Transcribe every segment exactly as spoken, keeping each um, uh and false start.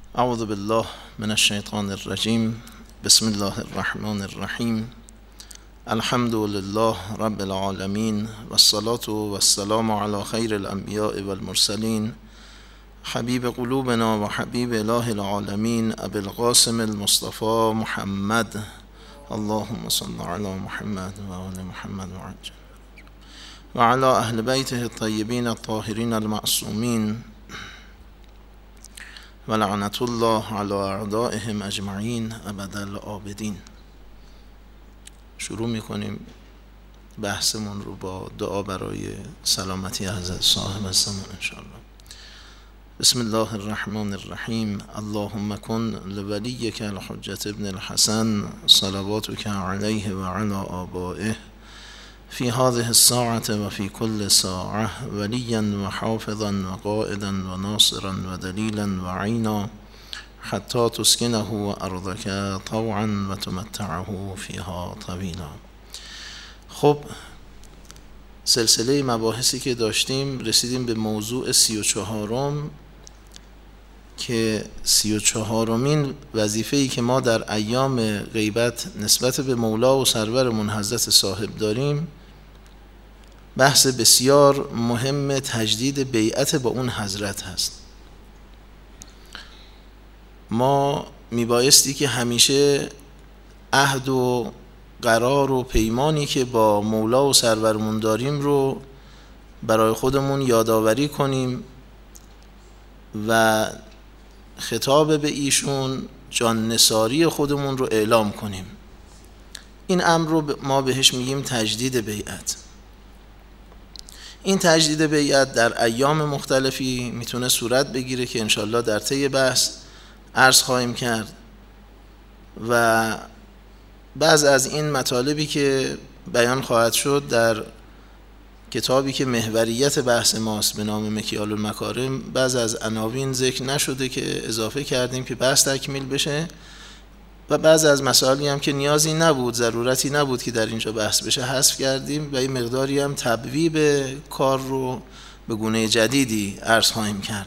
اعوذ بالله من الشیطان الرجیم. بسم الله الرحمن الرحیم. الحمد لله رب العالمین و الصلاة و السلام علی خیر الانبیاء و المرسلین حبیب قلوبنا و حبیب اله العالمین ابی القاسم المصطفى محمد. اللهم صل علی محمد و آل محمد و عجل و علی اهل بیته الطیبین الطاهرین المعصومین و لعنت الله علی اعدائهم اجمعین ابد الآبدین. شروع میکنیم بحثمون رو با دعا برای سلامتی حضرت صاحب الزمان انشاءالله. بسم الله الرحمن الرحیم. اللهم کن لولیک الحجة ابن الحسن صلواتک علیه و علی آبائه فی هذه الساعة و فی کل ساعة ولیا و حافظا و قائدا و ناصرا و دلیلا و عینا حتی تسکنه و ارضک طوعا و تمتعه فیها طویلا. خب سلسله مباحثی که داشتیم رسیدیم به موضوع سی و چهارم که سی و چهارمین وظیفه‌ای که ما در ایام غیبت نسبت به مولا و سرورمون حضرت صاحب داریم بحث بسیار مهم تجدید بیعت با اون حضرت هست. ما میبایستی که همیشه عهد و قرار و پیمانی که با مولا و سرورمون داریم رو برای خودمون یادآوری کنیم و خطاب به ایشون جان نثاری خودمون رو اعلام کنیم. این امر رو ما بهش میگیم تجدید بیعت. این تجدید بیعت در ایام مختلفی میتونه صورت بگیره که انشالله در طی بحث عرض خواهیم کرد و بعض از این مطالبی که بیان خواهد شد در کتابی که محوریت بحث ماست به نام مکیال المکارم بعض از عناوین ذکر نشده که اضافه کردیم که بحث تکمیل بشه و بعض از مسائلی هم که نیازی نبود ضرورتی نبود که در اینجا بحث بشه حذف کردیم و این مقداری هم تبویب کار رو به گونه جدیدی عرض خواهیم کرد.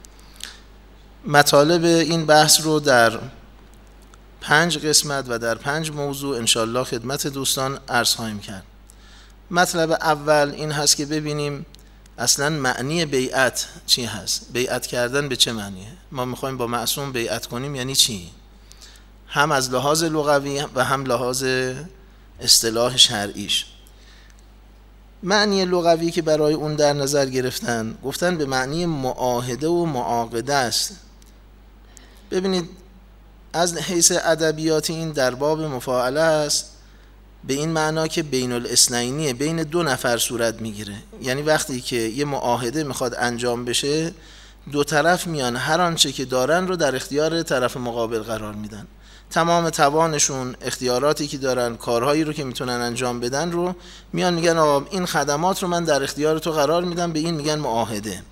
مطالب این بحث رو در پنج قسمت و در پنج موضوع انشالله خدمت دوستان عرض خواهیم کرد. مطلب اول این هست که ببینیم اصلا معنی بیعت چی هست. بیعت کردن به چه معنیه؟ ما میخوایم با معصوم بیعت کنیم یعنی چی؟ هم از لحاظ لغوی و هم لحاظ اصطلاح شرعیش. معنی لغوی که برای اون در نظر گرفتن گفتن به معنی معاهده و معاقده است. ببینید از حیث ادبیات این در باب مفاعله است به این معنا که بین الاثنینیه، بین دو نفر صورت میگیره. یعنی وقتی که یه معاهده میخواد انجام بشه دو طرف میان هر آنچه که دارن رو در اختیار طرف مقابل قرار میدن، تمام توانشون، اختیاراتی که دارن، کارهایی رو که میتونن انجام بدن رو میان میگن آقا این خدمات رو من در اختیار تو قرار میدم، به این میگن معاهده.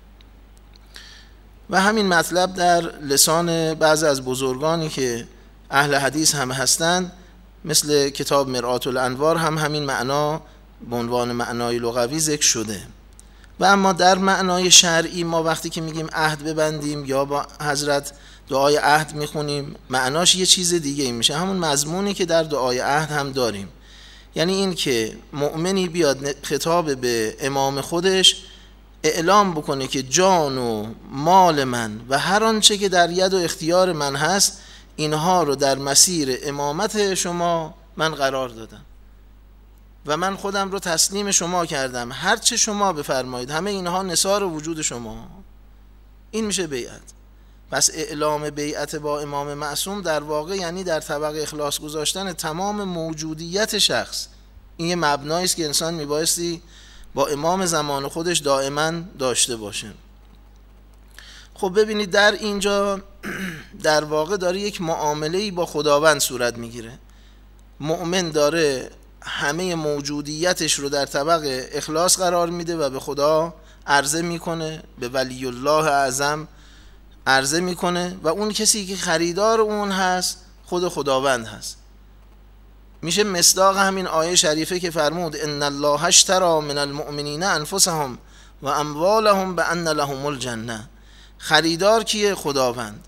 و همین مطلب در لسان بعض از بزرگانی که اهل حدیث هم هستند مثل کتاب مرآت الانوار هم همین معنا به عنوان معنای لغوی ذکر شده. و اما در معنای شرعی ما وقتی که میگیم عهد ببندیم یا با حضرت دعای عهد میخونیم معناش یه چیز دیگه میشه، همون مضمونی که در دعای عهد هم داریم. یعنی این که مؤمنی بیاد خطاب به امام خودش اعلام بکنه که جان و مال من و هر آنچه که در ید و اختیار من هست اینها رو در مسیر امامت شما من قرار دادم و من خودم رو تسلیم شما کردم، هر چه شما بفرمایید همه اینها نثار وجود شما. این میشه بیعت. پس اعلام بیعت با امام معصوم در واقع یعنی در طبق اخلاص گذاشتن تمام موجودیت شخص. این یه مبنایی است که انسان میبایستی با امام زمان خودش دائما داشته باشه. خب ببینید در اینجا در واقع داره یک معامله‌ای با خداوند صورت میگیره. مؤمن داره همه موجودیتش رو در طبق اخلاص قرار میده و به خدا عرضه میکنه، به ولی الله اعظم عرضه میکنه و اون کسی که خریدار اون هست خود خداوند هست. میشه مصداق همین آیه شریفه که فرمود ان الله اشتری من المؤمنین انفسهم و اموالهم بان لهم الجنه. خریدار کیه؟ خداوند.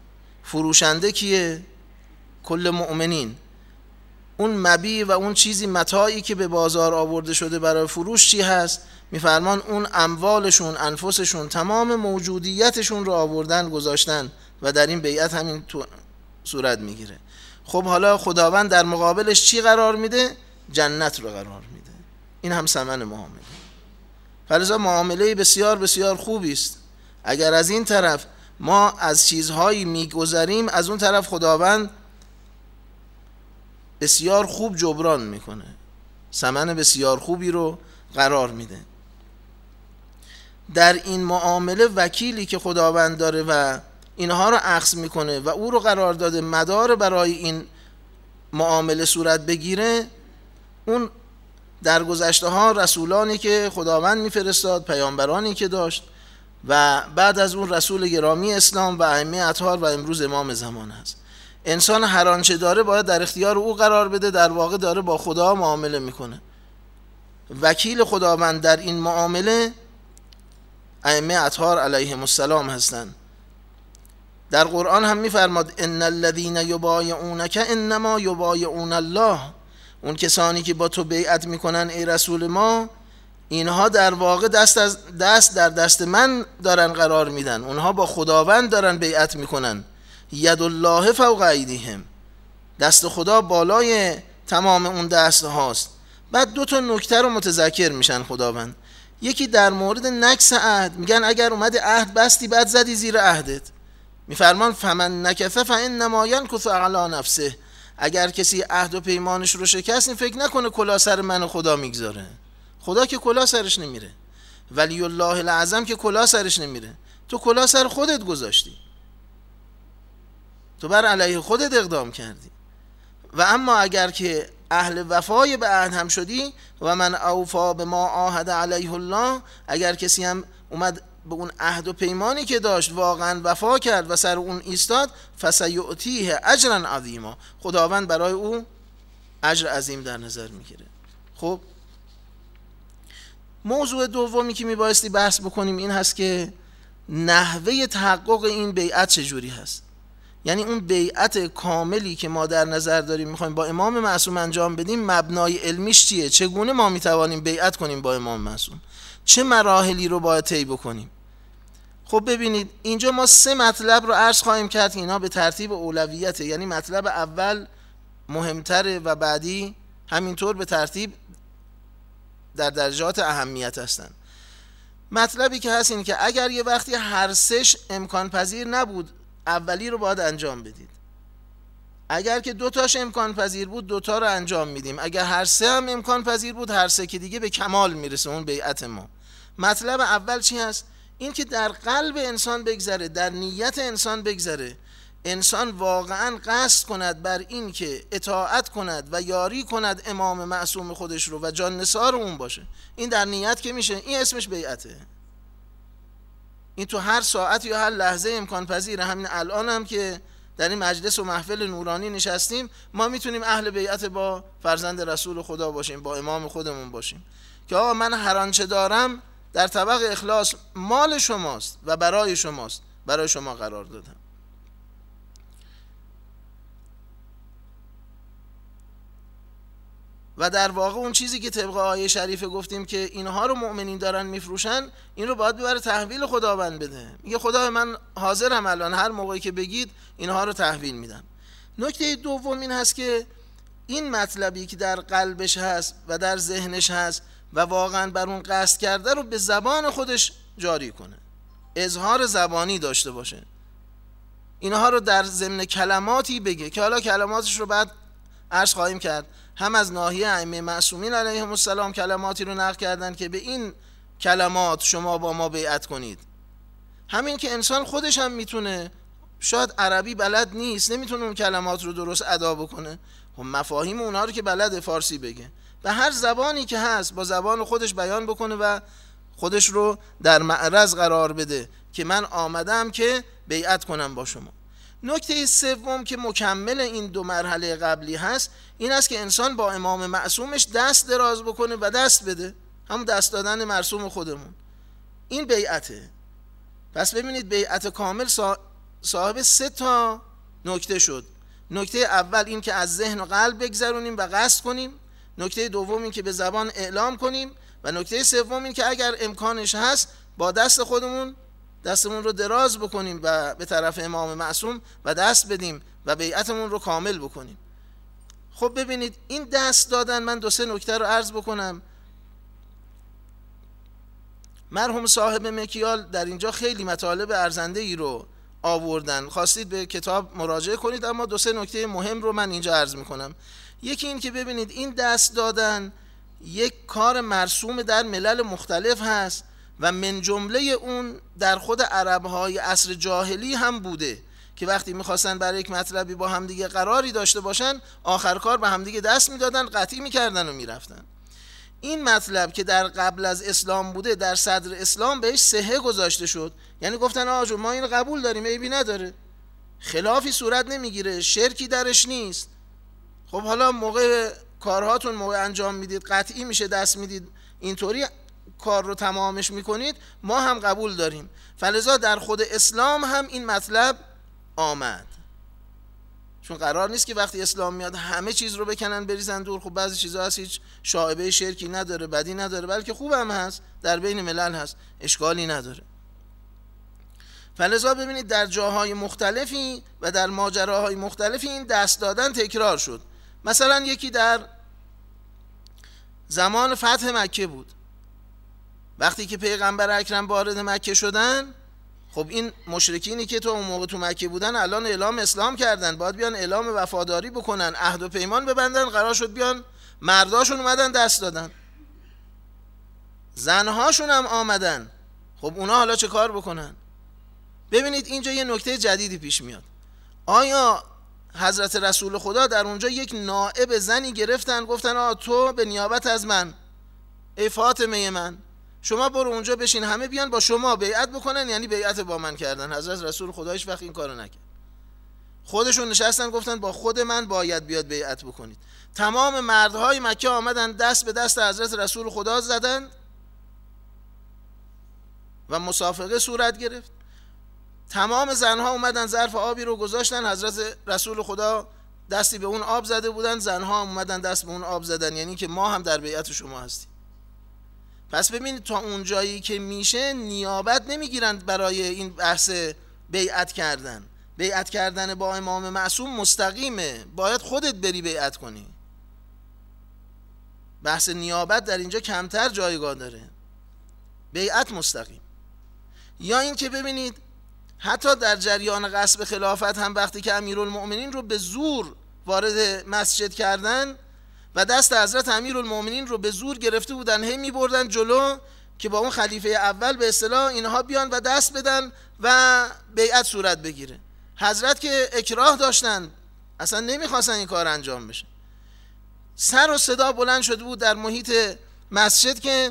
فروشنده کیه؟ کل مؤمنین. اون مبیع و اون چیزی متاعی که به بازار آورده شده برای فروش چی هست؟ میفرمان اون اموالشون، انفسشون، تمام موجودیتشون رو آوردن گذاشتن و در این بیعت همین صورت میگیره. خب حالا خداوند در مقابلش چی قرار میده؟ جنت رو قرار میده. این هم ثمن معامله. فلذا معامله بسیار بسیار خوبی است. اگر از این طرف ما از چیزهایی میگذریم، از اون طرف خداوند بسیار خوب جبران میکنه، ثمن بسیار خوبی رو قرار میده. در این معامله وکیلی که خداوند داره و اینها رو اخذ میکنه و او رو قرار داده مدار برای این معامله صورت بگیره، اون در گذشته ها رسولانی که خداوند میفرستاد، پیامبرانی که داشت و بعد از اون رسول گرامی اسلام و ائمه اطهار و امروز امام زمان هست. انسان هر آنچه داره باید در اختیار او قرار بده، در واقع داره با خدا معامله میکنه. وکیل خداوند در این معامله ائمه اطهار علیهم السلام هستند. در قرآن هم میفرماد ان الذين یبایعونک انما یبایعون الله. اون کسانی که با تو بیعت میکنن ای رسول ما، اینها در واقع دست از دست در دست من دارن قرار میدن، اونها با خداوند دارن بیعت میکنن. ید الله فوق ایدیهم، دست خدا بالای تمام اون دست هاست. بعد دو تا نکته رو متذکر میشن خداوند. یکی در مورد نکث عهد، میگن اگر اومد عهد بستی بعد زدی زیر عهدت، میفرمان فمن نکث فانما ینکث علی نفسه. اگر کسی عهد و پیمانش رو شکست، این فکر نکنه کلاه سر من خدا میگذاره. خدا که کلاه سرش نمیره، ولی الله الاعظم که کلاه سرش نمیره. تو کلاه سر خودت گذاشتی، تو بر علیه خودت اقدام کردی. و اما اگر که اهل وفای به عهد هم شدی، و من اوفا به ما عاهد علیه الله، اگر کسی هم اومد به اون عهد و پیمانی که داشت واقعا وفا کرد و سر اون ایستاد، فسیؤتیه اجرا عظیما، خداوند برای او اجر عظیم در نظر میگیره. خب موضوع دومی که میبایستی بحث بکنیم این هست که نحوه تحقق این بیعت چجوری هست. یعنی اون بیعت کاملی که ما در نظر داریم میخوایم با امام معصوم انجام بدیم، مبنای علمیش چیه؟ چگونه ما میتوانیم بیعت کنیم با امام معصوم؟ چه مراحلی رو باید طی بکنیم؟ خب ببینید اینجا ما سه مطلب رو عرض خواهیم کرد که اینا به ترتیب اولویته، یعنی مطلب اول مهمتره و بعدی همینطور به ترتیب در درجات اهمیت هستن. مطلبی که هست این که اگر یه وقتی هر سهش امکان پذیر نبود، اولی رو باید انجام بدید. اگر که دوتاش امکان پذیر بود، دوتا رو انجام میدیم. اگر هر سه هم امکان پذیر بود، هر سه که دیگه به کمال میرسه اون بیعت ما. مطلب اول چی هست؟ این که در قلب انسان بگذره، در نیت انسان بگذره، انسان واقعا قصد کند بر این که اطاعت کند و یاری کند امام معصوم خودش رو و جان نثار اون باشه. این در نیت که میشه، این اسمش بیعته. این تو هر ساعت یا هر لحظه امکان پذیره. همین الان هم که در این مجلس و محفل نورانی نشستیم، ما میتونیم اهل بیعت با فرزند رسول خدا باشیم، با امام خودمون باشیم که آقا من هر آنچه دارم در طبق اخلاص مال شماست و برای شماست، برای شما قرار دادم. و در واقع اون چیزی که طبق آیه شریفه گفتیم که اینها رو مؤمنین دارن میفروشن، این رو باید ببره تحویل خداوند بده. میگه خدا من حاضرم الان هر موقعی که بگید اینها رو تحویل میدم. نکته دوم این هست که این مطلبی که در قلبش هست و در ذهنش هست و واقعا بر اون قصد کرده رو به زبان خودش جاری کنه، اظهار زبانی داشته باشه، اینها رو در ضمن کلماتی بگه که حالا کلماتش رو بعد عرض خواهیم کرد. هم از ناحیه ائمه معصومین علیهم السلام کلماتی رو نقل کردن که به این کلمات شما با ما بیعت کنید. همین که انسان خودش هم میتونه، شاید عربی بلد نیست، نمیتونه اون کلمات رو درست ادا بکنه، خب مفاهیم اونها رو که بلد فارسی بگه، به هر زبانی که هست با زبان خودش بیان بکنه و خودش رو در معرض قرار بده که من آمدم که بیعت کنم با شما. نکته سوم که مکمل این دو مرحله قبلی هست این است که انسان با امام معصومش دست دراز بکنه و دست بده، همون دست دادن معصوم خودمون، این بیعته. پس ببینید بیعت کامل صاحب سه تا نکته شد. نکته اول این که از ذهن و قلب بگذرونیم و قصد کنیم، نکته دوم این که به زبان اعلام کنیم، و نکته سوم این که اگر امکانش هست با دست خودمون دستمون رو دراز بکنیم و به طرف امام معصوم و دست بدیم و بیعتمون رو کامل بکنیم. خب ببینید این دست دادن، من دو سه نکته رو عرض بکنم. مرحوم صاحب مکیال در اینجا خیلی مطالب ارزنده ای رو آوردن، خواستید به کتاب مراجعه کنید، اما دو سه نکته مهم رو من اینجا عرض میکنم. یکی این که ببینید این دست دادن یک کار مرسوم در ملل مختلف هست و من جمله اون در خود عربهای عصر جاهلی هم بوده که وقتی میخواستن برای یک مطلبی با همدیگه قراری داشته باشن آخر کار به همدیگه دست میدادن، قطعی میکردن و میرفتن. این مطلب که در قبل از اسلام بوده در صدر اسلام بهش صحه گذاشته شد، یعنی گفتن آجو ما این قبول داریم، عیبی نداره، خلافی صورت نمیگیره، شرکی درش نیست. خب حالا موقع کارهاتون موقع انجام میدید قطعی میشه دست میدید، اینطوری کار رو تمامش میکنید، ما هم قبول داریم. فلذا در خود اسلام هم این مطلب آمد، چون قرار نیست که وقتی اسلام میاد همه چیز رو بکنن بریزن دور. خب بعضی چیزا هست هیچ شائبه شرکی نداره، بدی نداره، بلکه خوب هم هست، در بین ملل هست، اشکالی نداره. فلذا ببینید در جاهای مختلفی و در ماجراهای مختلفی این دست دادن تکرار شد. مثلا یکی در زمان فتح مکه بود، وقتی که پیغمبر اکرم وارد مکه شدن، خب این مشرکینی که تو اون موقع تو مکه بودن الان اعلام اسلام کردن، باید بیان اعلام وفاداری بکنن، عهد و پیمان ببندن، قرار شد بیان مرداشون اومدن دست دادن، زنهاشون هم آمدن. خب اونا حالا چه کار بکنن؟ ببینید اینجا یه نکته جدیدی پیش میاد. آیا حضرت رسول خدا در اونجا یک نائب زنی گرفتن گفتن آ تو به نیابت از من ای فاطمه من شما برو اونجا بشین، همه بیان با شما بیعت بکنن، یعنی بیعت با من کردن؟ حضرت رسول خدا هیچ وقت این کارو نکرد. خودشون نشستن گفتن با خود من باید بیاد بیعت بکنید. تمام مردهای مکه آمدن دست به دست حضرت رسول خدا زدن و مسافقه صورت گرفت. تمام زنها اومدن ظرف آبی رو گذاشتن، حضرت رسول خدا دستی به اون آب زده بودن، زنها اومدن دست به اون آب زدن، یعنی که ما هم در بیعت شما هستیم. پس ببینید تا اون جایی که میشه نیابت نمیگیرند برای این بحث بیعت کردن. بیعت کردن با امام معصوم مستقیمه، باید خودت بری بیعت کنی. بحث نیابت در اینجا کمتر جایگاه داره، بیعت مستقیم. یا این که ببینید حتی در جریان غصب خلافت هم وقتی که امیرالمؤمنین رو به زور وارد مسجد کردن و دست حضرت امیرالمؤمنین رو به زور گرفته بودن، هی می بردن جلو که با اون خلیفه اول به اصطلاح اینها بیان و دست بدن و بیعت صورت بگیره. حضرت که اکراه داشتن، اصلا نمیخواستن این کار انجام بشه. سر و صدا بلند شده بود در محیط مسجد که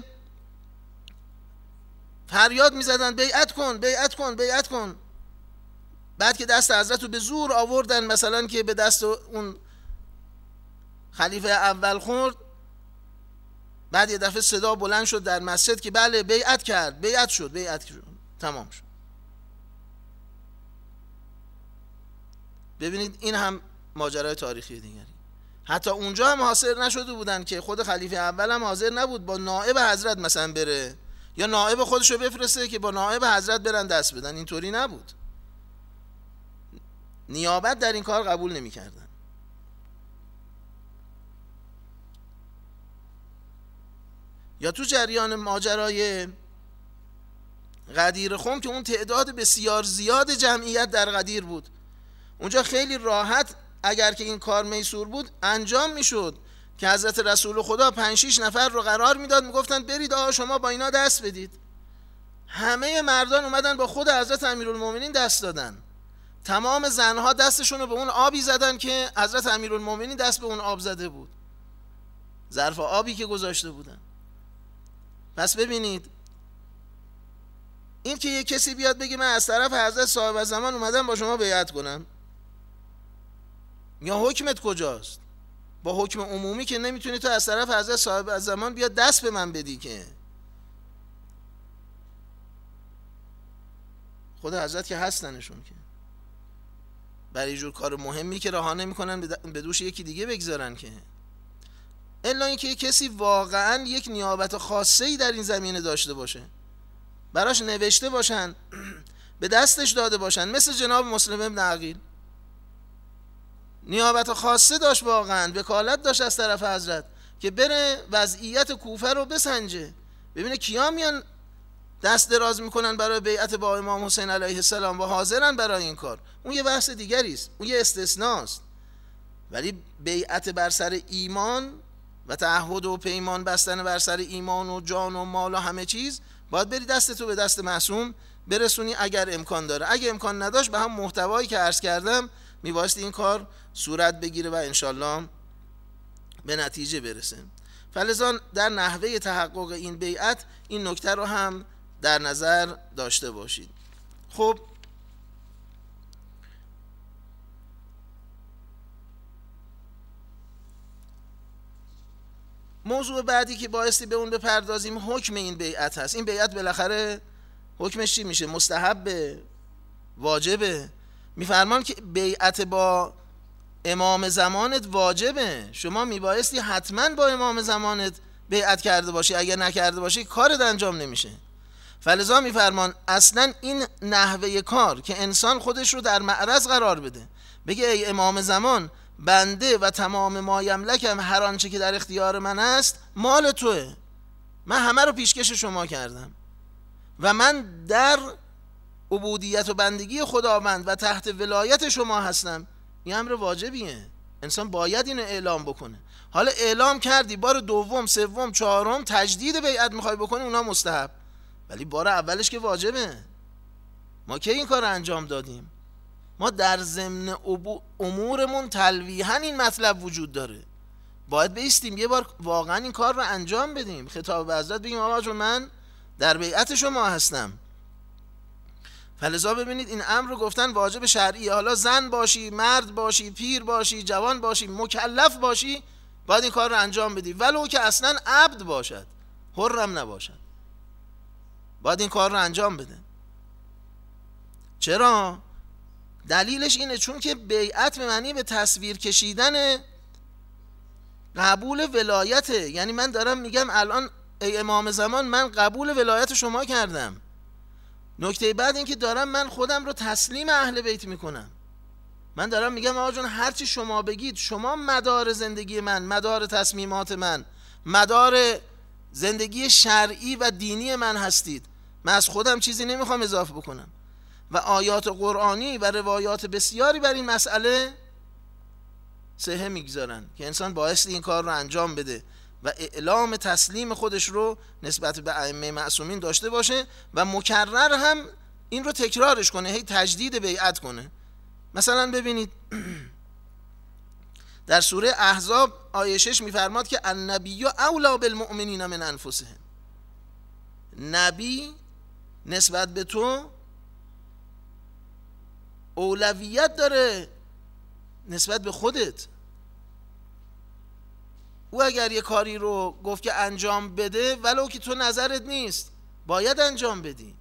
فریاد میزدن بیعت کن بیعت کن بیعت کن. بعد که دست حضرت رو به زور آوردن، مثلا که به دست اون خلیفه اول خورد، بعد یه دفعه صدا بلند شد در مسجد که بله بیعت کرد، بیعت شد، بیعت شد، تمام شد. ببینید این هم ماجرای تاریخی دیگری. حتی اونجا هم حاضر نشده بودن که خود خلیفه اول هم حاضر نبود با نائب حضرت مثلا بره یا نائب خودشو بفرسته که با نائب حضرت برن دست بدن، اینطوری نبود. نیابت در این کار قبول نمی کردن. یا تو جریان ماجرای غدیر خم که اون تعداد بسیار زیاد جمعیت در غدیر بود، اونجا خیلی راحت اگر که این کار میسور بود انجام میشد که حضرت رسول خدا پنج شش نفر رو قرار میداد، میگفتن برید آقا شما با اینا دست بدید. همه مردان اومدن با خود حضرت امیرالمومنین دست دادن. تمام زنها دستشون رو به اون آبی زدن که حضرت امیرالمومنین دست به اون آب زده بود، ظرف آبی که گذاشته بودن. پس ببینید این که یک کسی بیاد بگه من از طرف حضرت صاحب زمان اومدم با شما بیعت کنم، یا حکمت کجاست؟ با حکم عمومی که نمیتونی تو از طرف حضرت صاحب زمان بیاد دست به من بدی، که خود حضرت که هستنشون که برای جور کار مهمی که رها نمی‌کنن به دوش یکی دیگه بگذارن که، الا اینکه کسی واقعا یک نیابت خاصه‌ای در این زمینه داشته باشه، براش نوشته باشن، به دستش داده باشن، مثل جناب مسلم ابن عقیل نیابت خاصه داشت، واقعا وکالت داشت از طرف حضرت که بره وضعیت کوفه رو بسنجه، ببینه کیا میان دست دراز میکنن برای بیعت با امام حسین علیه السلام و حاضرن برای این کار. اون یه بحث دیگری است، اون یه استثناست، ولی بیعت بر سر ایمان و تعهد و پیمان بستن بر سر ایمان و جان و مال و همه چیز، باید بری دستتو به دست معصوم برسونی اگر امکان داره. اگه امکان نداشت به هم محتوایی که عرض کردم میبایستی این کار صورت بگیره و انشالله به نتیجه برسه. فلذا در نحوه تحقق این بیعت این نکته رو هم در نظر داشته باشید. خب موضوع بعدی که بایستی به اون بپردازیم حکم این بیعت هست. این بیعت بالاخره حکمش چی میشه؟ مستحبه؟ واجبه؟ میفرمان که بیعت با امام زمانت واجبه، شما میبایستی حتما با امام زمانت بیعت کرده باشی، اگر نکرده باشی کارت انجام نمیشه. فلذا میفرمان اصلا این نحوه کار که انسان خودش رو در معرض قرار بده، بگه ای امام زمان بنده و تمام ما یملکم، هر آنچه که در اختیار من است مال توه، من همه رو پیشکش شما کردم و من در عبودیت و بندگی خداوند و تحت ولایت شما هستم، این امر واجبیه، انسان باید اینو اعلام بکنه. حالا اعلام کردی، بار دوم، سوم، چهارم تجدید بیعت میخوای بکنی، اونا مستحب، ولی بار اولش که واجبه. ما کی این کار رو انجام دادیم؟ ما در ضمن امورمون تلویحاً این مطلب وجود داره، باید بایستیم یه بار واقعا این کار رو انجام بدیم، خطاب به حضرت بگیم آقا جون من در بیعت شما هستم. فلذا ببینید این امر رو گفتن واجب شرعی، حالا زن باشی، مرد باشی، پیر باشی، جوان باشی، مکلف باشی، باید این کار رو انجام بدی، ولو که اصلا عبد باشد، حرم نباشد، باید این کار رو انجام بده. چرا؟ دلیلش اینه چون که بیعت به معنی به تصویر کشیدن قبول ولایته، یعنی من دارم میگم الان ای امام زمان من قبول ولایت شما کردم. نکته بعد این که دارم من خودم رو تسلیم اهل بیت میکنم، من دارم میگم آقا جون هرچی شما بگید، شما مدار زندگی من، مدار تصمیمات من، مدار زندگی شرعی و دینی من هستید، من از خودم چیزی نمیخوام اضافه بکنم. و آیات قرآنی و روایات بسیاری بر این مسئله صحه میگذارن که انسان باعث این کار رو انجام بده و اعلام تسلیم خودش رو نسبت به ائمه معصومین داشته باشه و مکرر هم این رو تکرارش کنه، هی تجدید بیعت کنه. مثلا ببینید در سوره احزاب آیه شش میفرماد که النبی اولی بالمؤمنین من انفسهم، نبی نسبت به تو اولویت داره نسبت به خودت. او اگر یه کاری رو گفت که انجام بده، ولو که تو نظرت نیست، باید انجام بدی.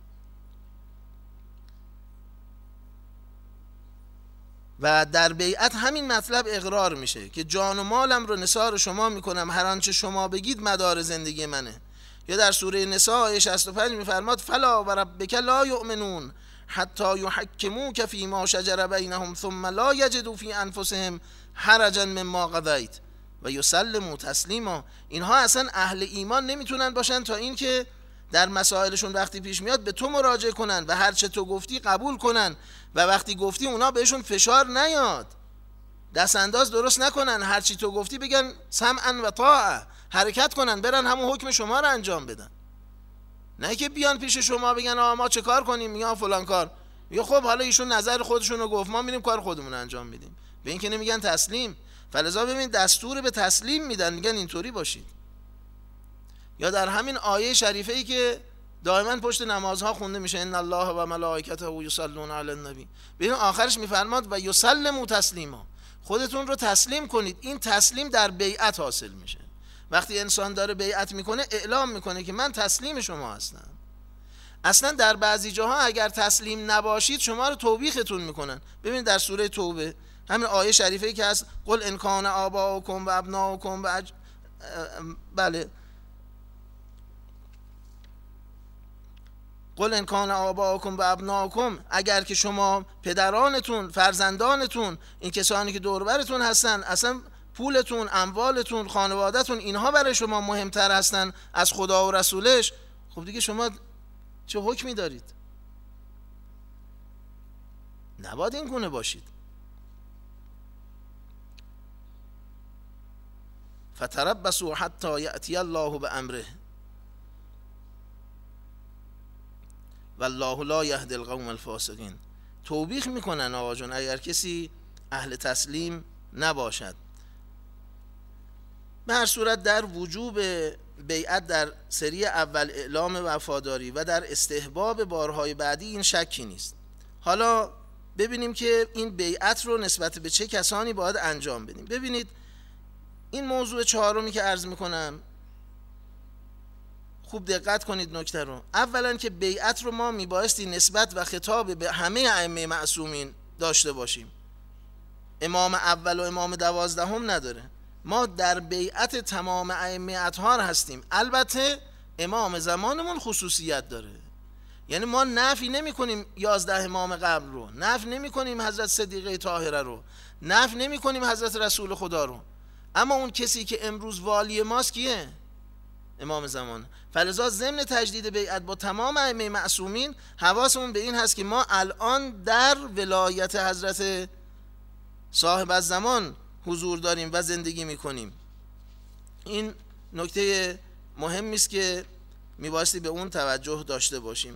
و در بیعت همین مطلب اقرار میشه که جان و مالم رو نثار شما میکنم، هر آنچه شما بگید مدار زندگی منه. یا در سوره نساء آیه شصت و پنج میفرماد فلا و ربک لا یؤمنون حتی یحکموک فیما شجر بینهم ثم لا یجدوا فی انفسهم حرجا مما قضیت و یسلموا تسلیما. اینها اصلا اهل ایمان نمیتونن باشن تا این که در مسائلشون وقتی پیش میاد به تو مراجعه کنن و هر چه تو گفتی قبول کنن و وقتی گفتی اونا بهشون فشار نیاد، دست انداز درست نکنن، هر چی تو گفتی بگن سمعا و طاعه، حرکت کنن برن همون حکم شما رو انجام بدن. نه که بیان پیش شما بگن آقا ما چه کار کنیم، میگن فلان کار، میگه خب حالا ایشون نظر خودشون رو گفت، ما میریم کار خودمون انجام بدیم. به این که نمیگن تسلیم. فلذا ببین دستور به تسلیم میدن، میگن اینطوری باشید. یا در همین آیه شریفه ای که دائما پشت نمازها خونده میشه ان الله و ملائکته یصلون علی النبی، ببین آخرش میفرماد و یسلموا تسلیما، خودتون رو تسلیم کنید. این تسلیم در بیعت حاصل میشه. وقتی انسان داره بیعت میکنه اعلام میکنه که من تسلیم شما هستم. اصلا در بعضی جاها اگر تسلیم نباشید شما رو توبیختون میکنن. ببینید در سوره توبه همین آیه شریفه که هست قل ان کان آباؤکم و ابناؤکم و اج... بله قل ان کان آباؤکم و ابناؤکم، اگر که شما پدرانتون، فرزندانتون، این کسانی که دور برتون هستن، اصلا پولتون، اموالتون، خانوادهتون، اینها برای شما مهمتر هستن از خدا و رسولش، خب دیگه شما چه حکمی دارید؟ نباید این گونه باشید. فتربصوا حتی یأتی الله بامره والله لا یهدی القوم الفاسقین. توبیخ میکنن آقا جون اگر کسی اهل تسلیم نباشد. به هر صورت در وجوب بیعت در سری اول اعلام وفاداری و در استحباب بارهای بعدی این شکی نیست. حالا ببینیم که این بیعت رو نسبت به چه کسانی باید انجام بدیم. ببینید این موضوع چهارمی که عرض میکنم خوب دقت کنید نکته رو. اولا که بیعت رو ما میبایستی نسبت و خطاب به همه ائمه معصومین داشته باشیم. امام اول و امام دوازدهم نداره. ما در بیعت تمام ائمه اطهار هستیم. البته امام زمانمون خصوصیت داره، یعنی ما نفی نمی کنیم یازده امام قبل رو، نفی نمی کنیم حضرت صدیقه طاهره رو، نفی نمی کنیم حضرت رسول خدا رو، اما اون کسی که امروز والی ماست کیه؟ امام زمان. فلذا ضمن تجدید بیعت با تمام ائمه معصومین حواسمون به این هست که ما الان در ولایت حضرت صاحب الزمان حضور داریم و زندگی میکنیم. این نکته مهمی است که میبایستی به اون توجه داشته باشیم.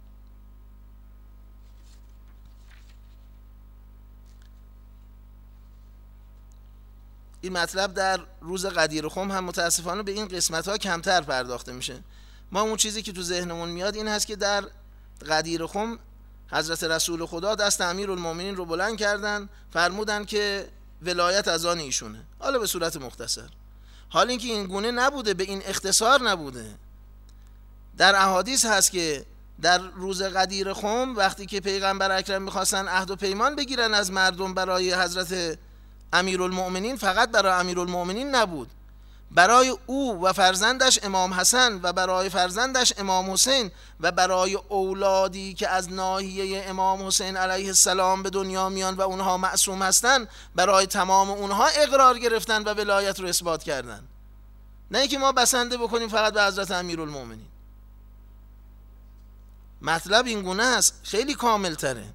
این مطلب در روز غدیر خم هم متاسفانه به این قسمت ها کمتر پرداخته میشه. ما اون چیزی که تو ذهنمون میاد این هست که در غدیر خم حضرت رسول خدا دست امیرالمومنین رو بلند کردن، فرمودن که ولایت از آن ایشونه، حالا به صورت مختصر. حال اینکه این گونه نبوده، به این اختصار نبوده. در احادیث هست که در روز غدیر خم وقتی که پیغمبر اکرم میخواستن عهد و پیمان بگیرن از مردم برای حضرت امیرالمؤمنین، فقط برای امیرالمؤمنین نبود، برای او و فرزندش امام حسن و برای فرزندش امام حسین و برای اولادی که از ناحیه امام حسین علیه السلام به دنیا میان و اونها معصوم هستن، برای تمام اونها اقرار گرفتن و ولایت رو اثبات کردن. نه اینکه ما بسنده بکنیم فقط به حضرت امیرالمؤمنین. مطلب این گونه است، خیلی کامل تره.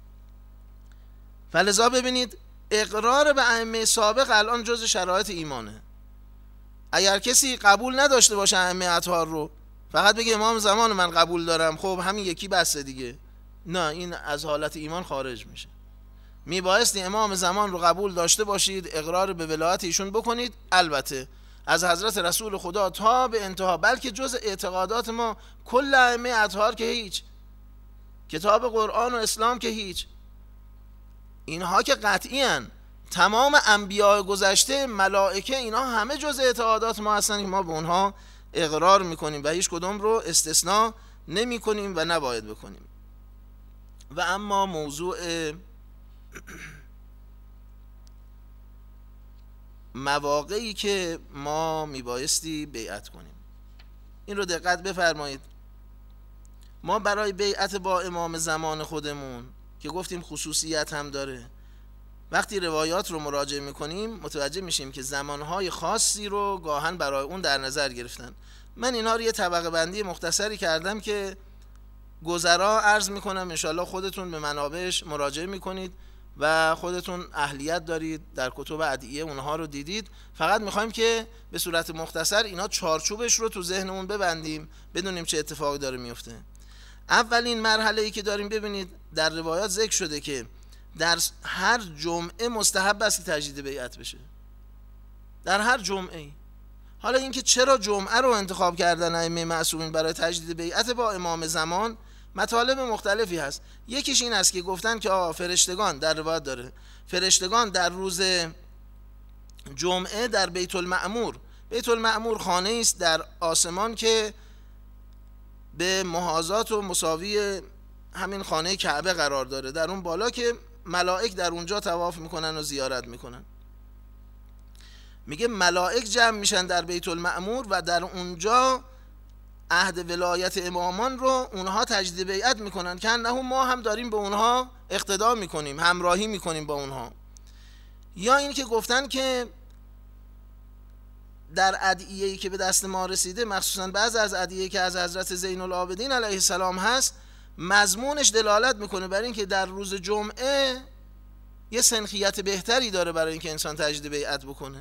فلذا ببینید اقرار به ائمه سابق الان جز شرایط ایمانه. اگر کسی قبول نداشته باشه ائمه اطهار رو، فقط بگه امام زمان من قبول دارم، خب همین یکی بسه دیگه، نه، این از حالت ایمان خارج میشه. میبایستی امام زمان رو قبول داشته باشید، اقرار به ولایت ایشون بکنید، البته از حضرت رسول خدا تا به انتها، بلکه جز اعتقادات ما کل ائمه اطهار که هیچ، کتاب قرآن و اسلام که هیچ، اینها که قطعی هن. تمام انبیاء گذشته، ملائکه، اینا همه جز اعتقادات ما هستن که ما به اونها اقرار میکنیم و هیچ کدوم رو استثناء نمی کنیم و نباید بکنیم. و اما موضوع مواقعی که ما میبایستی بیعت کنیم، این رو دقت بفرمایید. ما برای بیعت با امام زمان خودمون که گفتیم خصوصیت هم داره، وقتی روایات رو مراجعه میکنیم متوجه میشیم که زمانهای خاصی رو گاهن برای اون در نظر گرفتن. من اینها رو یه طبقه بندی مختصری کردم که گذرا عرض میکنم، انشالله خودتون به منابعش مراجعه میکنید و خودتون اهلیت دارید، در کتب ادعیه اونها رو دیدید. فقط میخوایم که به صورت مختصر اینا چارچوبش رو تو ذهنمون ببندیم، بدونیم چه اتفاقی داره میفته. اولین مرحله ای که داریم، ببینید در روایات ذکر شده که در هر جمعه مستحب است که تجدید بیعت بشه، در هر جمعه. حالا اینکه چرا جمعه رو انتخاب کردن ائمه معصومین برای تجدید بیعت با امام زمان، مطالب مختلفی هست. یکیش این است که گفتن که آقا فرشتگان، در روایت داره، فرشتگان در روز جمعه در بیت المعمور، بیت المعمور خانه است در آسمان که به محاذات و مساوی همین خانه کعبه قرار داره، در اون بالا که ملائک در اونجا طواف میکنن و زیارت میکنن. میگه ملائک جمع میشن در بیت المعمور و در اونجا عهد ولایت امامان رو اونها تجدید بیعت میکنن که انه ما هم داریم به اونها اقتدا میکنیم، همراهی میکنیم با اونها. یا این که گفتن که در ادعیه‌ای که به دست ما رسیده، مخصوصا بعض از ادعیه‌ای که از حضرت زین العابدین علیه السلام هست، مضمونش دلالت میکنه بر این که در روز جمعه یه سنخیت بهتری داره برای اینکه انسان تجدید بیعت بکنه.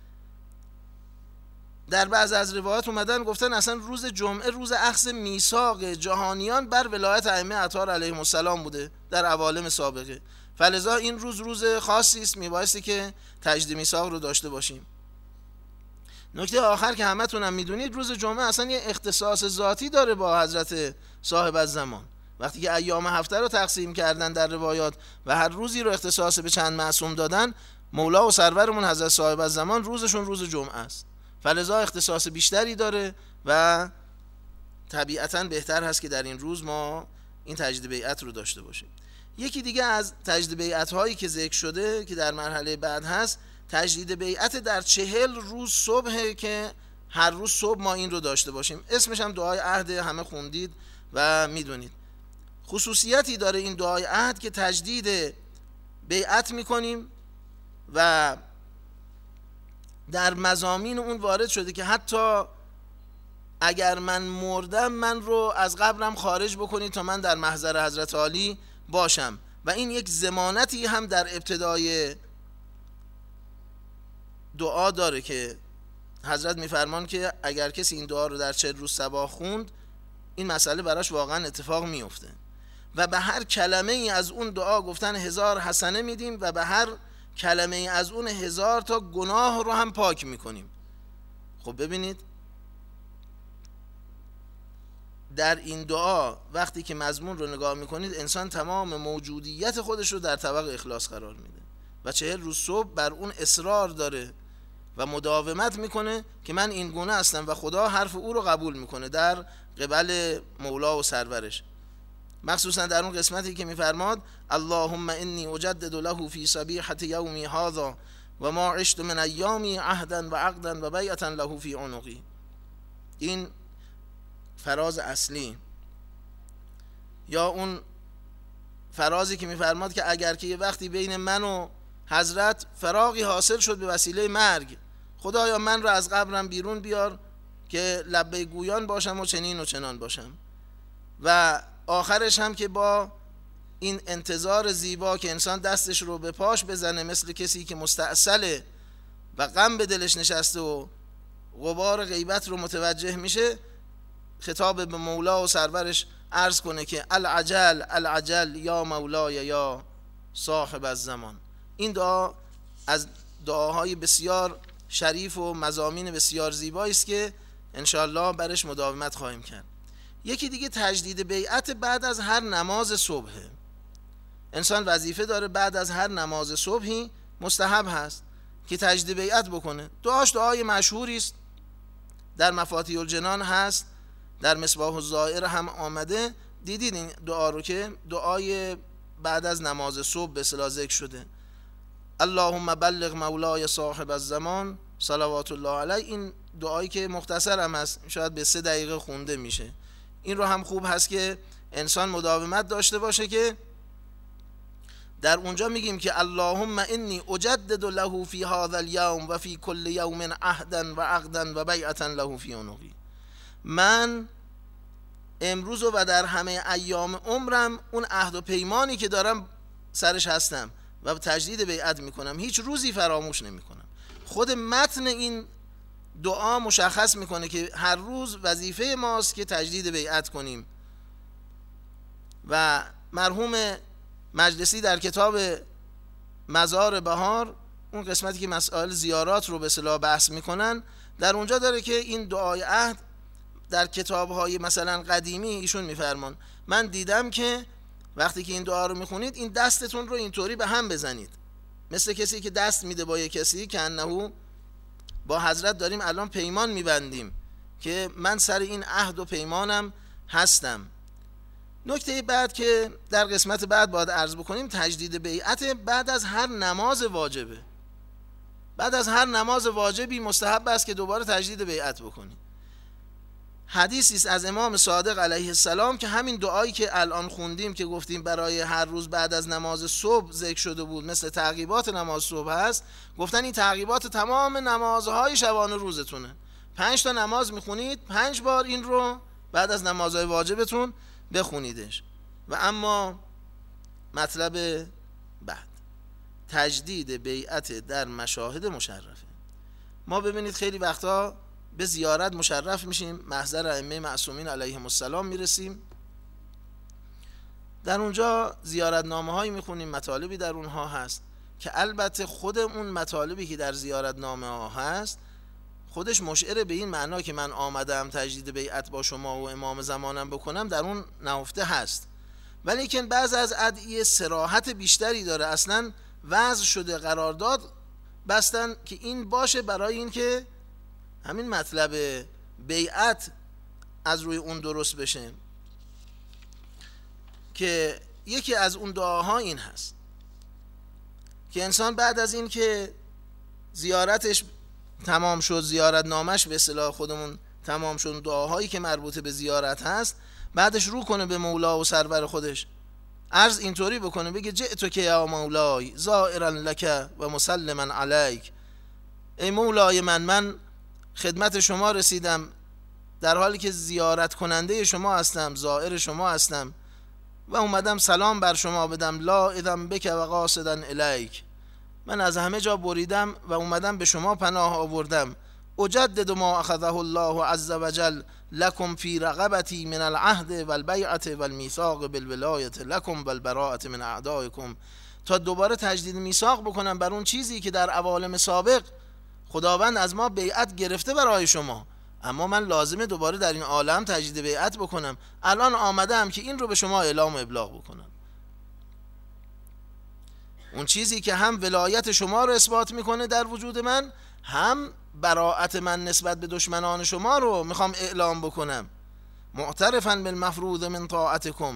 در بعض از روایات اومدن گفتن اصلا روز جمعه روز اخذ میثاق جهانیان بر ولایت ائمه اطهار علیهم السلام بوده در عوالم سابقه، فلذا این روز روز خاصی است، میبایستی که تجدید میثاق رو داشته باشیم. نکته آخر که همتون هم میدونید، روز جمعه اصلا یه اختصاص ذاتی داره با حضرت صاحب الزمان. وقتی که ایام هفته رو تقسیم کردن در روایات و هر روزی رو اختصاص به چند معصوم دادن، مولا و سرورمون حضرت صاحب الزمان روزشون روز جمعه است، فلذا اختصاص بیشتری داره و طبیعتاً بهتر هست که در این روز ما این تجدید بیعت رو داشته باشیم. یکی دیگه از تجدید بیعت هایی که ذکر شده که در مرحله بعد هست، تجدید بیعت در چهل روز صبح که هر روز صبح ما این رو داشته باشیم. اسمش هم دعای عهد، همه خوندید و میدونید. خصوصیتی داره این دعای عهد که تجدید بیعت میکنیم و در مضامین اون وارد شده که حتی اگر من مردم من رو از قبرم خارج بکنید تا من در محضر حضرت عالی باشم. و این یک ضمانتی هم در ابتدای دعا داره که حضرت میفرمان که اگر کسی این دعا رو در چهل روز صباح خوند، این مسئله براش واقعا اتفاق میفته. و به هر کلمه ای از اون دعا گفتن هزار حسنه میدیم و به هر کلمه ای از اون هزار تا گناه رو هم پاک میکنیم. خب ببینید در این دعا وقتی که مضمون رو نگاه میکنید، انسان تمام موجودیت خودش رو در طبق اخلاص قرار میده و چهل روز صبح بر اون اصرار داره و مداومت میکنه که من این گونه هستم و خدا حرف او رو قبول میکنه در قبل مولا و سرورش. مخصوصا در اون قسمتی که میفرماد اللهم انی اجدد له فی صبیحة یومی هذا و ما عشت من ایامی عهدا و عقدا و بیعتا له فی عنقی. این فراز اصلی. یا اون فرازی که میفرماد که اگر که یه وقتی بین من و حضرت فراقی حاصل شد به وسیله مرگ، خدایا من رو از قبرم بیرون بیار که لبیک گویان باشم و چنین و چنان باشم. و آخرش هم که با این انتظار زیبا که انسان دستش رو به پاش بزنه مثل کسی که مستعسله و غم به دلش نشسته و غبار غیبت رو متوجه میشه، خطاب به مولا و سرورش عرض کنه که العجل العجل یا مولای یا صاحب الزمان. این دعا از دعاهای بسیار شریف و مضامین بسیار زیبایی است که انشاءالله برش مداومت خواهیم کرد. یکی دیگه تجدید بیعت بعد از هر نماز صبحه. انسان وظیفه داره بعد از هر نماز صبحی مستحب هست که تجدید بیعت بکنه. دعاش دعای مشهوری است، در مفاتیح الجنان هست، در مصباح الزائر هم آمده. دیدید این دعا رو که دعای بعد از نماز صبح به اصطلاح ذکر شده. اللهم بلغ مولای صاحب الزمان صلوات الله علیه. این دعایی که مختصر هم هست، شاید به سه دقیقه خونده میشه. این رو هم خوب هست که انسان مداومت داشته باشه که در اونجا میگیم که اللهم انی اجدد له فی هذا الیوم و فی کل یوم عهدا و عقدا و بیعتا له فی عنقی. من امروز و در همه ایام عمرم اون عهد و پیمانی که دارم سرش هستم و تجدید بیعت میکنم، هیچ روزی فراموش نمیکنم. خود متن این دعا مشخص میکنه که هر روز وظیفه ماست که تجدید بیعت کنیم. و مرحوم مجلسی در کتاب مزار بهار، اون قسمتی که مسائل زیارات رو به اصطلاح بحث میکنن، در اونجا داره که این دعای عهد در کتاب‌های مثلا قدیمی ایشون میفرمان من دیدم که وقتی که این دعا رو میخونید این دستتون رو اینطوری به هم بزنید، مثل کسی که دست میده با یک کسی که انه با حضرت داریم الان پیمان میبندیم که من سر این عهد و پیمانم هستم. نکته بعد که در قسمت بعد باید عرض بکنیم تجدید بیعت بعد از هر نماز واجبه. بعد از هر نماز واجبی مستحب است که دوباره تجدید بیعت بکنی. حدیثی است از امام صادق علیه السلام که همین دعایی که الان خوندیم که گفتیم برای هر روز بعد از نماز صبح ذکر شده بود مثل تعقیبات نماز صبح هست، گفتن این تعقیبات تمام نمازهای شبانه روزتونه. پنج تا نماز میخونید، پنج بار این رو بعد از نمازهای واجبتون بخونیدش. و اما مطلب بعد تجدید بیعت در مشاهد مشرفه. ما ببینید خیلی وقتا به زیارت مشرف میشیم، محضر ائمه معصومین علیهم السلام میرسیم، در اونجا زیارت نامه هایی میخونیم، مطالبی در اونها هست که البته خود اون مطالبی که در زیارت نامه ها هست خودش مشعر به این معنا که من آمدم تجدید بیعت با شما و امام زمانم بکنم در اون نهفته هست، ولی که بعض از ادعیه صراحت بیشتری داره، اصلا وضع شده قرارداد بستن که این باشه برای این که همین مطلب بیعت از روی اون درست بشه. که یکی از اون دعاها این هست که انسان بعد از این که زیارتش تمام شد، زیارت نامش به اصطلاح خودمون تمام شد، دعاهایی که مربوط به زیارت هست، بعدش رو کنه به مولا و سرور خودش، عرض اینطوری بکنه، بگه جئتو که یا مولای زائرا لک و مسلما علیک، ای مولای من من خدمت شما رسیدم در حالی که زیارت کننده شما هستم، زائر شما هستم و اومدم سلام بر شما بدم، لا اذن بک و قاصدا الیک، من از همه جا بریدم و اومدم به شما پناه آوردم. اجدد ما اخذه الله عز وجل لکم فی رقبتی من العهد والبیعت والمیثاق بالولایت لکم والبراءت من اعدائکم، تا دوباره تجدید میثاق بکنم بر اون چیزی که در عوالم سابق خداوند از ما بیعت گرفته برای شما، اما من لازمه دوباره در این عالم تجدید بیعت بکنم. الان آمدم که این رو به شما اعلام و ابلاغ بکنم، اون چیزی که هم ولایت شما رو اثبات میکنه در وجود من، هم براءت من نسبت به دشمنان شما رو میخوام اعلام بکنم. معترفاً بالمفروض من طاعتکم،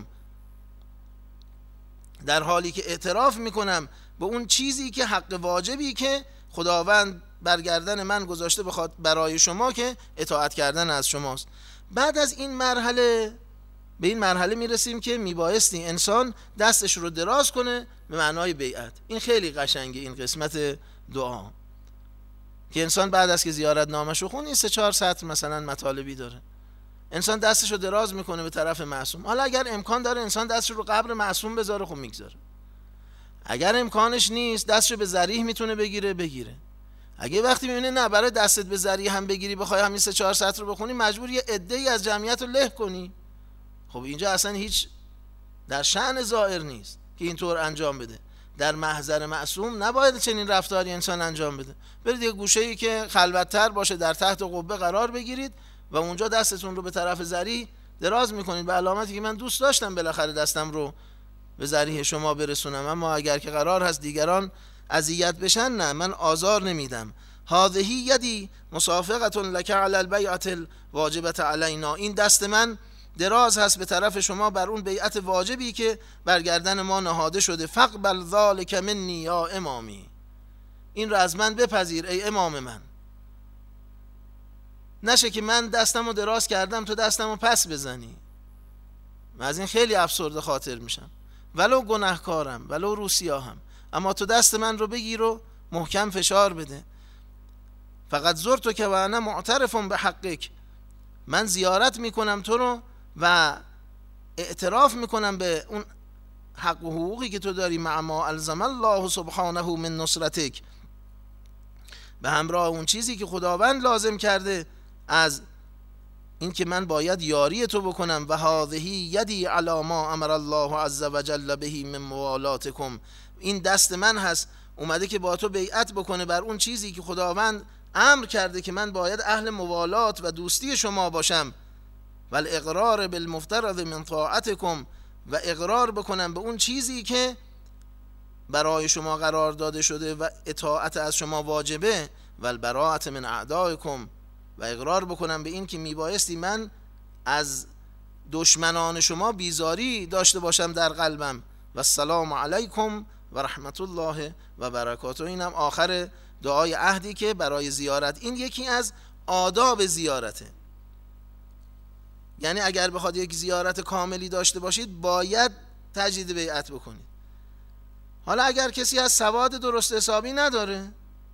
در حالی که اعتراف میکنم به اون چیزی که حق واجبی که خداوند برگردن من گذاشته بخواد برای شما که اطاعت کردن از شماست. بعد از این مرحله به این مرحله میرسیم که میبایستی انسان دستش رو دراز کنه به معنای بیعت. این خیلی قشنگه این قسمت دعا که انسان بعد از که زیارت نامش رو خونی سه چهار سطر مثلا مطالبی داره، انسان دستش رو دراز میکنه به طرف معصوم. حالا اگر امکان داره انسان دستش رو قبر معصوم بذاره، خب میگذاره. اگر امکانش نیست دستش رو به ذریح میتونه بگیره بگیره. اگه وقتی میبینه نه برای دستت به ذریح هم بگیری بخوای همین سه چهار سطر رو بخونی مجبور یه عده‌ای از جمعیت رو له کنی، خب اینجا اصلا هیچ در شأن زائر نیست که اینطور انجام بده. در محضر معصوم نباید چنین رفتاری انسان انجام بده. برید یه گوشه‌ای که خلوت‌تر باشه در تحت قبه قرار بگیرید و اونجا دستتون رو به طرف ذریح دراز میکنید به علامتی که من دوست داشتم بالاخره دستم رو به ذریح شما برسونم، اما اگر که قرار هست دیگران اذیت بشن نه، من آزار نمیدم. هذه یدی مصافقه لک علی البیعه الواجبه علینا، این دست من دراز هست به طرف شما بر اون بیعت واجبی که برگردن ما نهاده شده. فقبل ذلک منی یا امامی، این را از من بپذیر ای امام من. نشه که من دستمو دراز کردم تو دستمو پس بزنی، من از این خیلی افسرده خاطر میشم، ولو گناهکارم ولو روسیاهم، اما تو دست من رو بگیر و محکم فشار بده. فقط زرتو که و انا معترفم به حقک، من زیارت میکنم تو رو و اعتراف میکنم به اون حق و حقوقی که تو داری، مع ما الزم الله سبحانه من نصرتک، به همراه اون چیزی که خداوند لازم کرده از این که من باید یاری تو بکنم. و هذه یدی علی ما امر الله عز وجل به من موالاتکم، این دست من هست اومده که با تو بیعت بکنه بر اون چیزی که خداوند امر کرده که من باید اهل موالات و دوستی شما باشم. و الاقرار بالمفترض من طاعتکم، و اقرار بکنم به اون چیزی که برای شما قرار داده شده و اطاعت از شما واجبه. و البراءت من اعدائکم، و اقرار بکنم به این که میبایستی من از دشمنان شما بیزاری داشته باشم در قلبم و السلام علیکم و رحمت الله و برکاته. اینم آخر دعای عهدی که برای زیارت، این یکی از آداب زیارته. یعنی اگر بخواد یک زیارت کاملی داشته باشید باید تجدید بیعت بکنید. حالا اگر کسی از سواد درست حسابی نداره،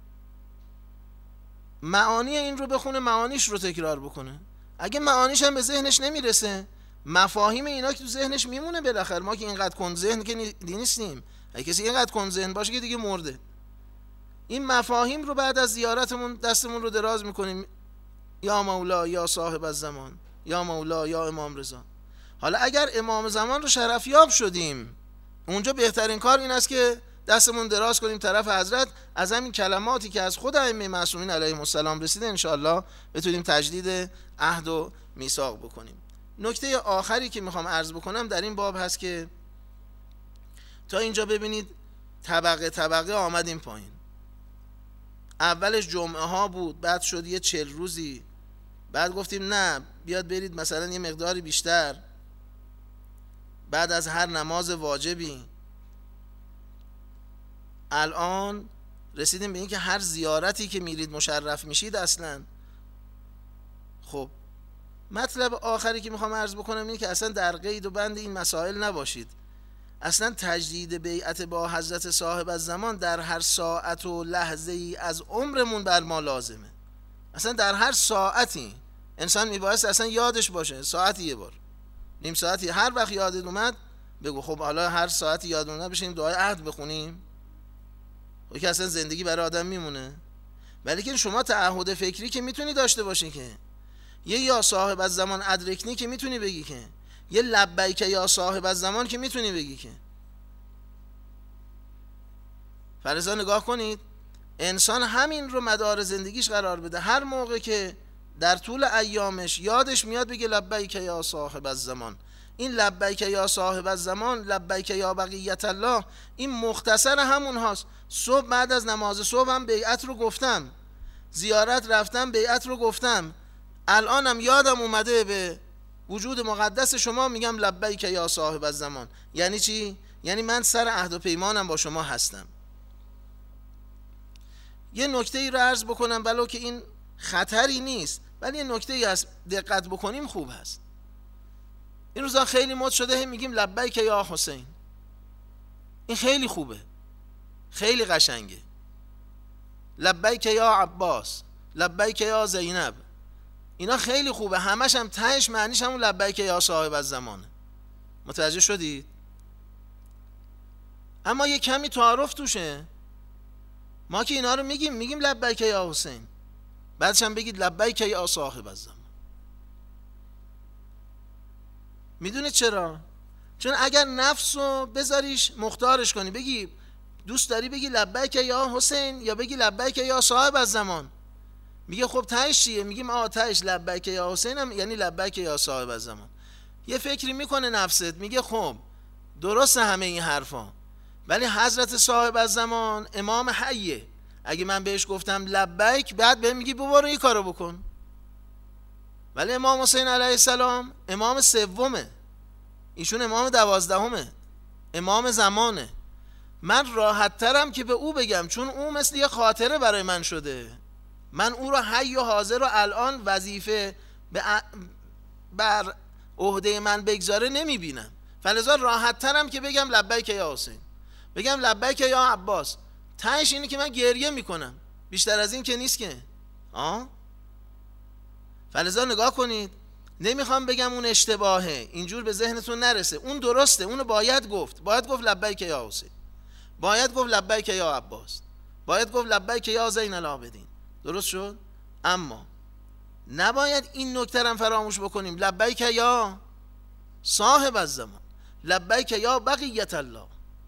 معانی این رو بخونه، معانیش رو تکرار بکنه. اگه معانیش هم به ذهنش نمیرسه، مفاهیم اینا که تو ذهنش میمونه بالاخره. ما که اینقدر کند ذهن که نیستیم. اگه کسی اینقدر کند ذهن باشه که دیگه مرده. این مفاهیم رو بعد از زیارتمون دستمون رو دراز میکنیم، یا مولا یا صاحب الزمان، یا مولا یا امام رضا. حالا اگر امام زمان رو شرفیاب شدیم، اونجا بهترین کار این است که دستمون دراز کنیم طرف حضرت، از همین کلماتی که از خود ائمه معصومین علیهم السلام رسیده انشاءالله بتونیم تجدید عهد و میثاق بکنیم. نکته آخری که میخوام عرض بکنم در این باب هست که تا اینجا ببینید طبقه طبقه آمدیم پایین. اولش جمعه ها بود، بعد شد یه چل روزی، بعد گفتیم نه بیاد برید مثلا یه مقداری بیشتر، بعد از هر نماز واجبی. الان رسیدیم به این که هر زیارتی که میرید مشرف میشید اصلا. خب مطلب آخری که میخوام عرض بکنم اینه که اصلا در قید و بند این مسائل نباشید. اصلا تجدید بیعت با حضرت صاحب الزمان در هر ساعت و لحظه ای از عمرمون بر ما لازمه. اصلا در هر ساعتی انسان میبایست اصلا یادش باشه، ساعتی یه بار، نیم ساعتی، هر وقت یادت اومد بگو. خب حالا هر ساعتی یادمون اومد بشینیم دعای عهد بخونیم، خب که اصلا زندگی برای آدم میمونه. ولی که شما تعهد فکری که میتونی داشته باشی، که یه یا صاحب الزمان ادرکنی که میتونی بگی، که یه لبیک یا صاحب الزمان که میتونی بگی. که فرضاً نگاه کنید، انسان همین رو مدار زندگیش قرار بده، هر موقع که در طول ایامش یادش میاد بگه لبیک یا صاحب الزمان. این لبیک یا صاحب الزمان، لبیک یا بقیت الله، این مختصر همون هاست. صبح بعد از نماز صبح هم بیعت رو گفتم، زیارت رفتم بیعت رو گفتم، الانم یادم اومده به وجود مقدس شما میگم لبیک یا صاحب الزمان. یعنی چی؟ یعنی من سر عهد و پیمانم با شما هستم. یه نکته ای رو عرض بکنم ولو که این خطری نیست، ولی یه نکته ای هست دقت بکنیم خوب هست. این روزا خیلی مد شده میگیم لبیک یا حسین. این خیلی خوبه، خیلی قشنگه. لبیک یا عباس، لبیک یا زینب، اینا خیلی خوبه، همش هم تهش معنیش همون لبیک یا صاحب الزمانه. متوجه شدید؟ اما یه کمی تعارف توشه. ما که اینا رو میگیم میگیم لبیک یا حسین، بعدش هم بگید لبیک یا صاحب الزمان. میدونید چرا؟ چون اگر نفس رو بذاریش مختارش کنی، بگی دوست داری بگی لبیک یا حسین یا بگی لبیک یا صاحب الزمان، میگه خب تهش چیه؟ میگیم آه تهش لبیک یا حسین هم یعنی لبیک یا صاحب الزمان. یه فکری میکنه نفست، میگه خب درست همه این حرفا، ولی حضرت صاحب الزمان امام حیه، اگه من بهش گفتم لبیک بعد بهم میگی برو این کارو بکن. ولی امام حسین علیه السلام امام سومه، ایشون امام دوازدهمه، امام زمانه. من راحت ترم که به او بگم، چون او مثل یه خاطره برای من شده. من او را حی و حاضر و الان وظیفه بر عهده من بگذاره نمیبینم، فلذا راحت ترم که بگم لبیک یا حسین، بگم لبیک یا عباس. تهش اینه که من گریه میکنم، بیشتر از این که نیست که. آه فلذا نگاه کنید، نمیخوام بگم اون اشتباهه، اینجور به ذهنتون نرسه، اون درسته، اونو باید گفت، باید گفت لبیک یا حسین، باید گفت لبیک یا عباس، باید گفت لبیک یا زین العابدین. درست شد؟ اما نباید این نکته هم فراموش بکنیم، لبیک یا صاحب الزمان، لبیک یا بقیت الله،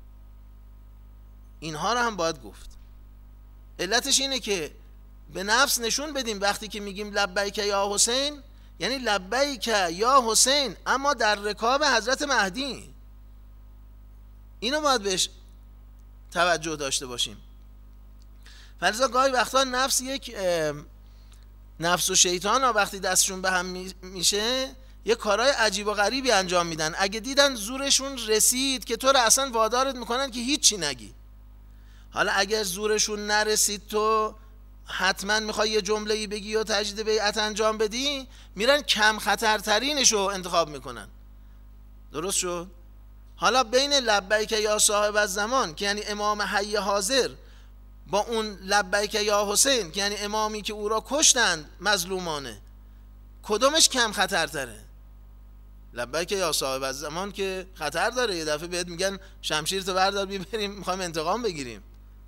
اینها رو هم باید گفت. علتش اینه که به نفس نشون بدیم وقتی که میگیم لبیک یا حسین یعنی لبیک یا حسین، اما در رکاب حضرت مهدی. اینو باید بهش توجه داشته باشیم. فلذا گاهی وقتا نفس یک نفس و شیطان ها وقتی دستشون به هم میشه یه کارهای عجیب و غریبی انجام میدن. اگه دیدن زورشون رسید که تو رو اصلا وادارت میکنن که هیچی نگی. حالا اگر زورشون نرسید تو حتما میخوای یه جمله‌ای بگی و تجدید بیعت انجام بدی، میرن کم خطرترینش رو انتخاب میکنن. درست شد؟ حالا بین لبیک یا صاحب الزمان که یعنی امام حی حاضر با اون لبیک یا حسین که یعنی امامی که او را کشتند مظلومانه، کدومش کم خطرتره؟ لبیک یا صاحب الزمان که خطر داره، یه دفعه بهت میگن شمشیرتو بردار بیبریم میخوایم انتقام بگیریم.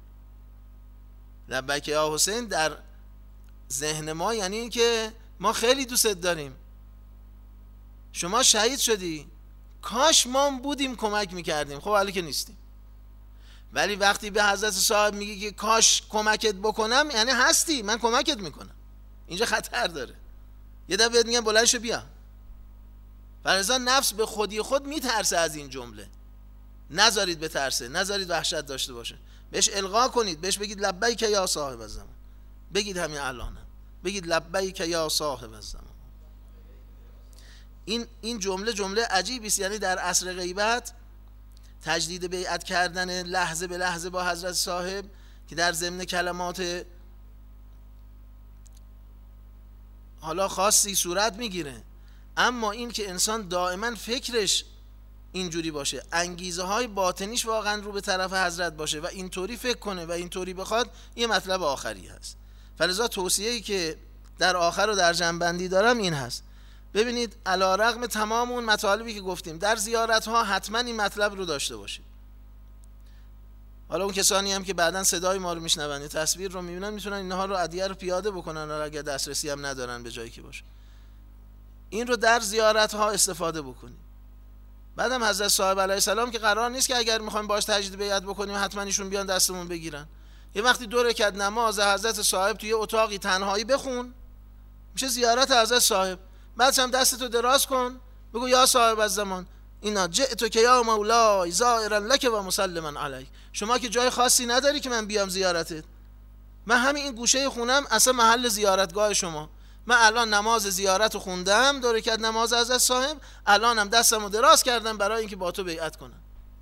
لبیک یا حسین در ذهن ما یعنی این که ما خیلی دوستت داریم، شما شهید شدی، کاش ما بودیم کمک میکردیم. خب حالا که نیستیم. ولی وقتی به حضرت صاحب میگی که کاش کمکت بکنم، یعنی هستی، من کمکت میکنم. اینجا خطر داره. یه دفعه بهت میگن بلند شو بیا. فرضاً نفس به خودی خود میترسه از این جمله. نذارید بترسه، نذارید وحشت داشته باشه. بهش القا کنید، بهش بگید لبیک یا صاحب الزمان. بگید همین الان، بگید لبیک یا صاحب الزمان. این این جمله جمله عجیبی است. یعنی در عصر غیبت تجدید بیعت کردن لحظه به لحظه با حضرت صاحب که در ضمن کلمات حالا خاصی صورت میگیره، اما این که انسان دائما فکرش اینجوری باشه، انگیزه های باطنیش واقعا رو به طرف حضرت باشه و اینطوری فکر کنه و اینطوری بخواد، یه مطلب آخری هست. فلذا توصیه‌ای که در آخر و در جنبندی دارم این هست. ببینید علی‌رغم تمام اون مطالبی که گفتیم در زیارت ها حتما این مطلب رو داشته باشید. حالا اون کسانی هم که بعداً صدای ما رو میشنون، تصویر رو میبینن، میتونن اینها رو ادیه رو پیاده بکنن اگر دسترسی هم ندارن به جایی که باشه. این رو در زیارت ها استفاده بکنیم. بعدم حضرت صاحب علیه السلام که قرار نیست که اگر میخوایم باش تجدید بیعت بکنیم حتما ایشون بیان دستمون بگیرن. یه وقتی دو رکعت نماز حضرت صاحب توی اتاقی تنهایی بخون، میشه زیارت حضرت صاحب. بعدش هم دستتو دراز کن، بگو یا صاحب الزمان اینا جئتو که یا مولای زائرا لک و مسلما علیک. شما که جای خاصی نداری که من بیام زیارتت، من همین این گوشه خونم اصلا محل زیارتگاه شما. من الان نماز زیارت رو خوندم، دو رکعت نماز حضرت صاحب، الانم دستمو دراز کردم برای اینکه با تو بیعت کنم.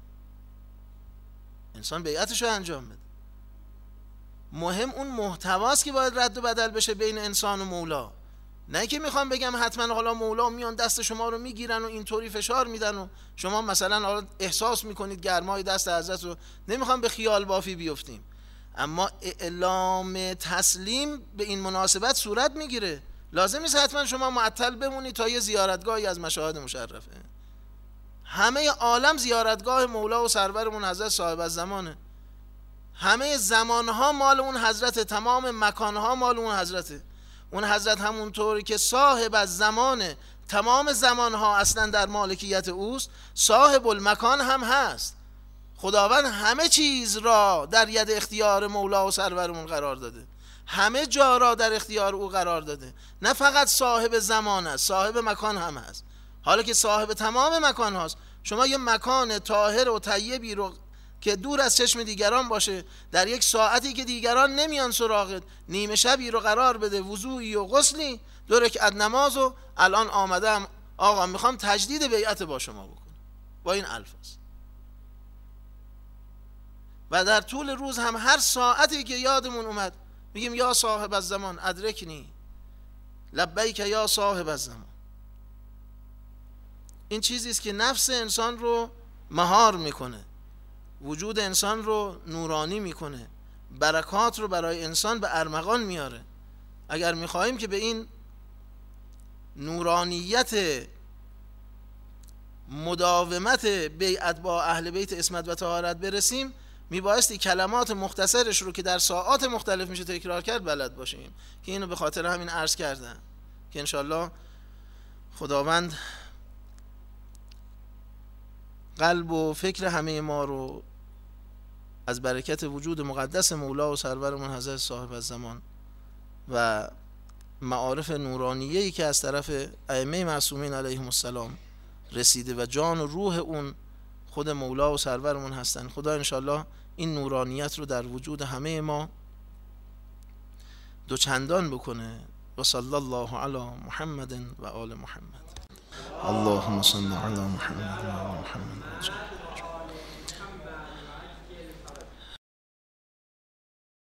انسان بیعتش رو انجام بده. مهم اون محتواست که باید رد و بدل بشه بین انسان و مولا. نه که میخوام بگم حتما حالا مولا میان دست شما رو میگیرن و اینطوری فشار میدن و شما مثلا حالا احساس میکنید گرمای دست حضرت رو. نمیخوام به خیال بافی بیفتیم، اما اعلام تسلیم به این مناسبت صورت میگیره. لازم نیست حتما شما معطل بمونید تا یه زیارتگاهی از مشاهد مشرفه. همه عالم زیارتگاه مولا و سرورمون حضرت صاحب الزمانه. همه زمانها مال اون حضرت، تمام مکانها مال اون حضرته. اون حضرت همونطوری که صاحب الزمانه، تمام زمانها اصلا در مالکیت اوست، صاحب المکان هم هست. خداوند همه چیز را در ید اختیار مولا و سرورمون قرار داده، همه جا را در اختیار او قرار داده. نه فقط صاحب زمان است، صاحب مکان هم هست. حالا که صاحب تمام مکان هست، شما یه مکان طاهر و طیبی رو که دور از چشم دیگران باشه، در یک ساعتی که دیگران نمیان سراغت، نیمه شبی رو قرار بده، وضوئی و غسلی، دو رکعت نماز و الان آمدم آقا میخوام تجدید بیعت با شما بکنم با این الفاظ. و در طول روز هم هر ساعتی که یادمون اومد میگیم یا صاحب الزمان ادرکنی لبیک یا صاحب الزمان. این چیزی است که نفس انسان رو مهار میکنه، وجود انسان رو نورانی میکنه، برکات رو برای انسان به ارمغان میاره. اگر میخواهیم که به این نورانیت مداومت بیعت با اهل بیت عصمت و طهارت برسیم، میبایستی کلمات مختصرش رو که در ساعات مختلف میشه تکرار کرد بلد باشیم، که اینو به خاطر همین عرض کردم که انشالله خداوند قلب و فکر همه ما رو از برکت وجود مقدس مولا و سرورمون حضرت صاحب الزمان و معارف نورانیه‌ای که از طرف ائمه معصومین علیهم السلام رسیده و جان و روح اون خود مولا و سرورمون هستن، خدا انشالله این نورانیت رو در وجود همه ما دوچندان بکنه. و صلی الله علی محمد و آل محمد. اللهم صل علی محمد و علی محمد.